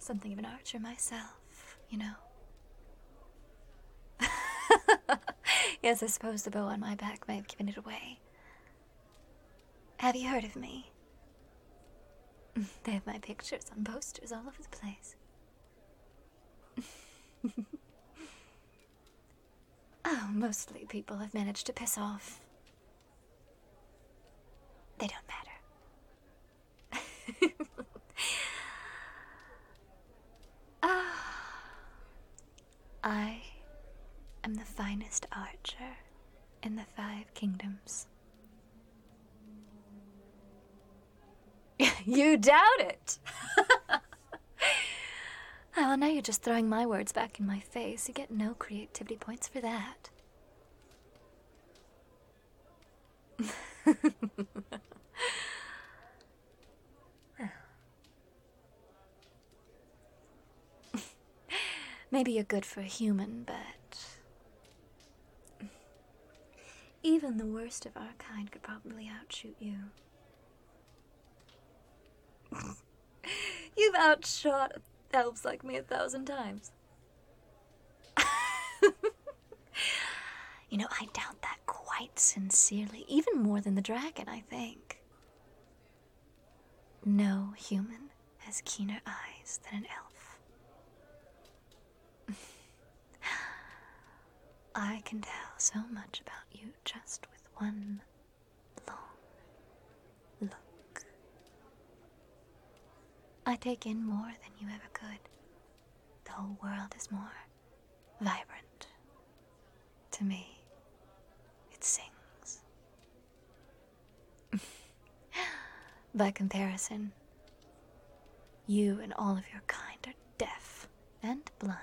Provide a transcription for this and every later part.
something of an archer myself, you know. Yes, I suppose the bow on my back may have given it away. Have you heard of me? They have my pictures on posters all over the place. Oh, mostly people I've managed to piss off. They don't matter. I am the finest archer in the 5 kingdoms. You doubt it! Oh, well, now you're just throwing my words back in my face. You get no creativity points for that. Maybe you're good for a human, but even the worst of our kind could probably outshoot you. You've outshot elves like me 1,000 times. You know, I doubt that quite sincerely, even more than the dragon, I think. No human has keener eyes than an elf. I can tell so much about you just with one long look. I take in more than you ever could. The whole world is more vibrant. To me, it sings. By comparison, you and all of your kind are deaf and blind.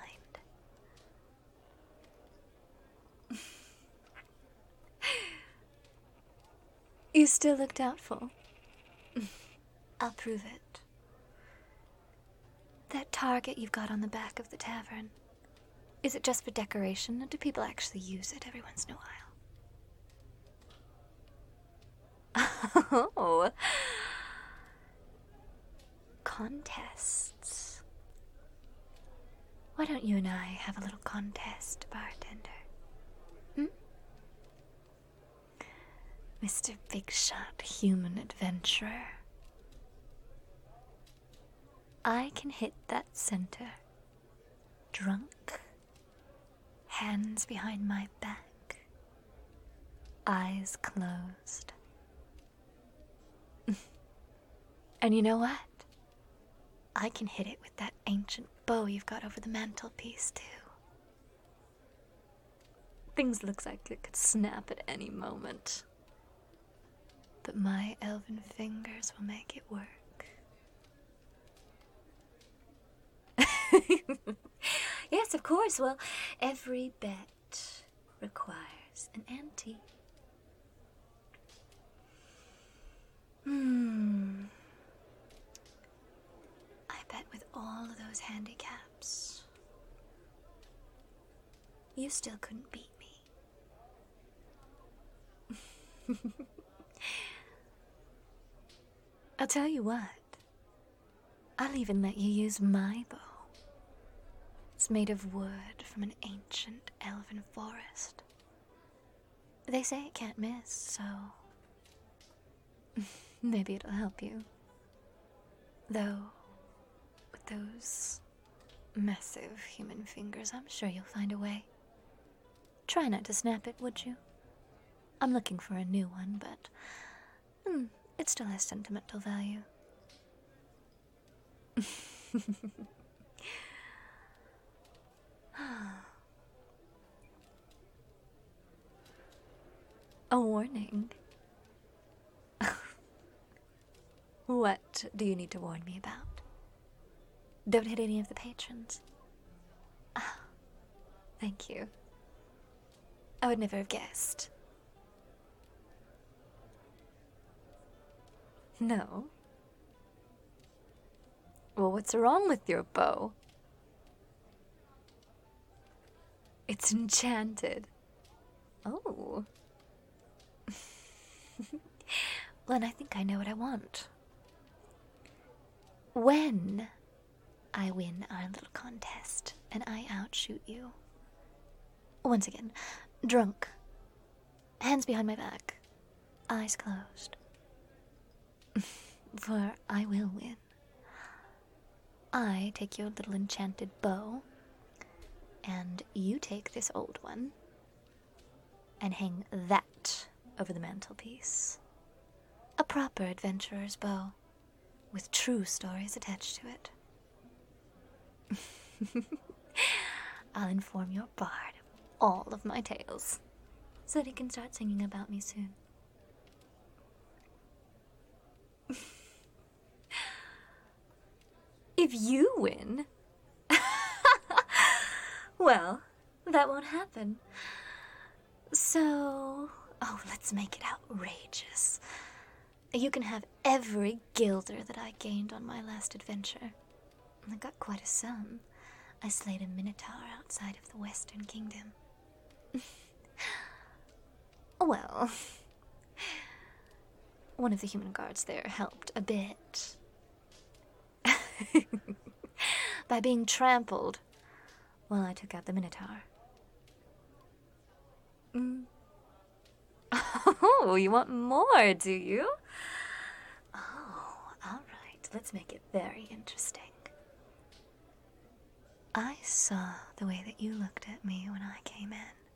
You still look doubtful. I'll prove it. That target you've got on the back of the tavern, is it just for decoration, or do people actually use it every once in a while? Oh. Contests. Why don't you and I have a little contest, bartender? Mr. Big Shot Human Adventurer. I can hit that center, drunk, hands behind my back, eyes closed. And you know what? I can hit it with that ancient bow you've got over the mantelpiece, too. Things look like it could snap at any moment. But my elven fingers will make it work. Yes, of course. Well, every bet requires an ante. I bet with all of those handicaps, you still couldn't beat me. I'll tell you what. I'll even let you use my bow. It's made of wood from an ancient elven forest. They say it can't miss, so maybe it'll help you. Though, with those massive human fingers, I'm sure you'll find a way. Try not to snap it, would you? I'm looking for a new one, but it still has sentimental value. A warning. What do you need to warn me about? Don't hit any of the patrons. Oh, thank you. I would never have guessed. No? Well, what's wrong with your bow? It's enchanted. Oh. Well, and I think I know what I want. When I win our little contest, and I outshoot you. Once again, drunk. Hands behind my back. Eyes closed. For I will win. I take your little enchanted bow, and you take this old one, and hang that over the mantelpiece. A proper adventurer's bow, with true stories attached to it. I'll inform your bard of all of my tales, so that he can start singing about me soon. If you win, well, that won't happen. So, let's make it outrageous. You can have every guilder that I gained on my last adventure. I got quite a sum. I slayed a minotaur outside of the Western Kingdom. Well, one of the human guards there helped a bit. By being trampled while I took out the minotaur. Oh, you want more, do you? Oh, all right. Let's make it very interesting. I saw the way that you looked at me when I came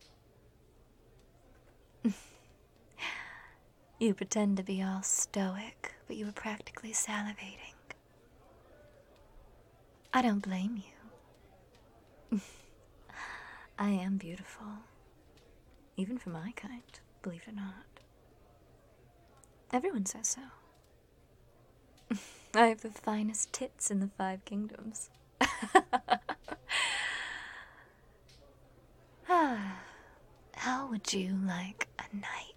in. You pretend to be all stoic, but you were practically salivating. I don't blame you. I am beautiful. Even for my kind, believe it or not. Everyone says so. I have the finest tits in the 5 kingdoms. How would you like a night